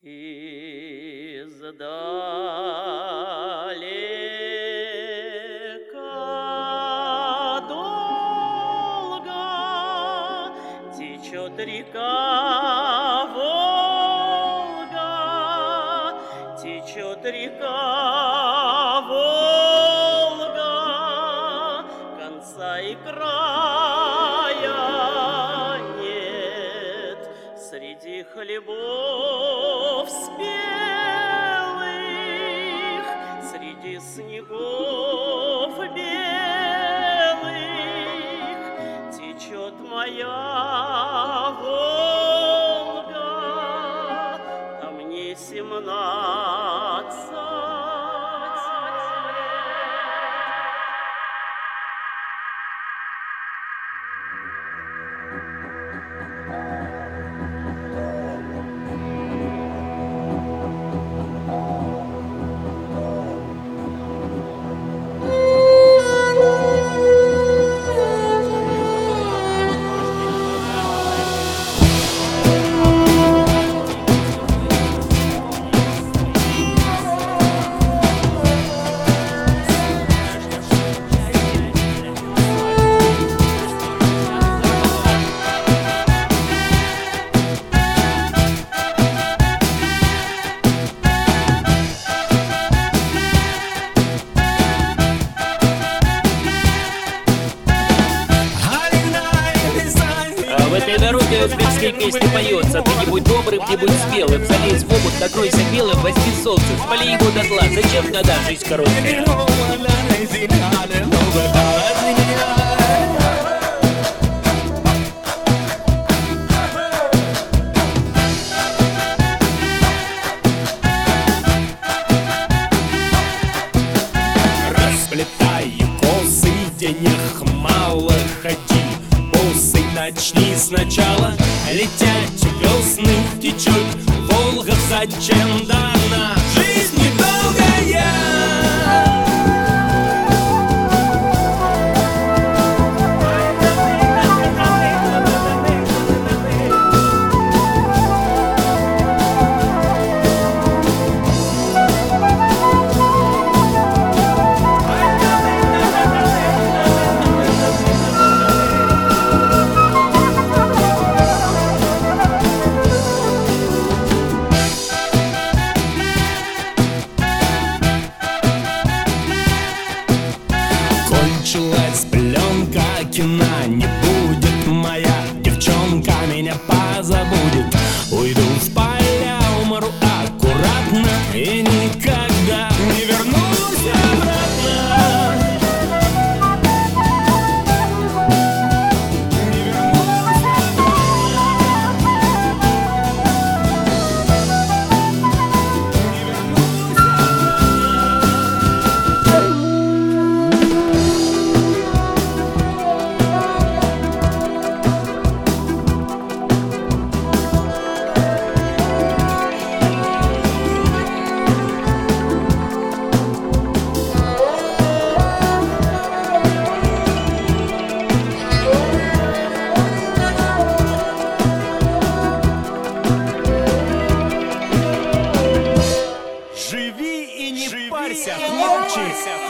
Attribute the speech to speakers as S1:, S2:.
S1: Издалека долго течет река Волга, течет река Волга, конца и края нет среди хлебов спелых, среди снегов белых течет моя Волга, а мне 17 лет.
S2: В этой дороге узбекские песни поется. Ты не будь добрым, не будь смелым. Залезь в омут, накройся белым, возьми солнце, спали его дотла. Зачем тогда жизнь короткая?
S3: Расплетая косы, денег мало, ходи босый, начни сначала. Летять весны течет Волга, зачем дана жизнь недолгая? Кончилась пленка кино, не будет моя девчонка меня позабудет. Уйду в поля, умру аккуратно и никогда не вернусь обратно. Не вернусь Живи и не парься, хлопчик.